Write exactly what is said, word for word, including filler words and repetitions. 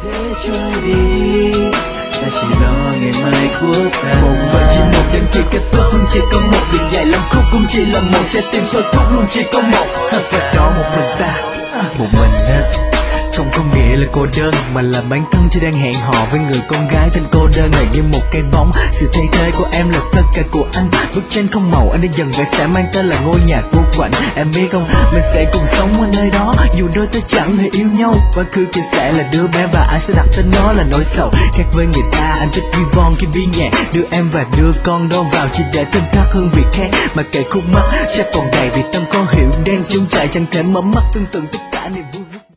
thế trôi đi, ta chỉ lo ngày mai của ta. Một vợ chỉ một đêm kia kết thúc không chỉ có một, việc dài lắm khúc cũng chỉ là một, trái tim thôi thúc luôn chỉ có một. Và đó một mình ta, một mình hết. Không có nghĩa là cô đơn, mà là bản thân chỉ đang hẹn hò với người con gái tên cô đơn này như một cái bóng. Sự thay thế của em là tất cả của anh, bức tranh không màu anh đã dần vẽ sẽ mang tên là ngôi nhà cô quạnh. Em biết không, mình sẽ cùng sống ở nơi đó, dù đôi ta chẳng hề yêu nhau. Quá khứ kia sẽ là đứa bé và anh sẽ đặt tên nó là nỗi sầu. Khác với người ta, anh thích ghi von khi bi nhạc, đưa em và đưa con đó vào chỉ để thêm thắt hương vị khác. Mà kể khúc mắt chắc còn đầy vì tâm khó hiểu, đang chung chạy chẳng thể mở mắt tương tự tất cả niềm vui.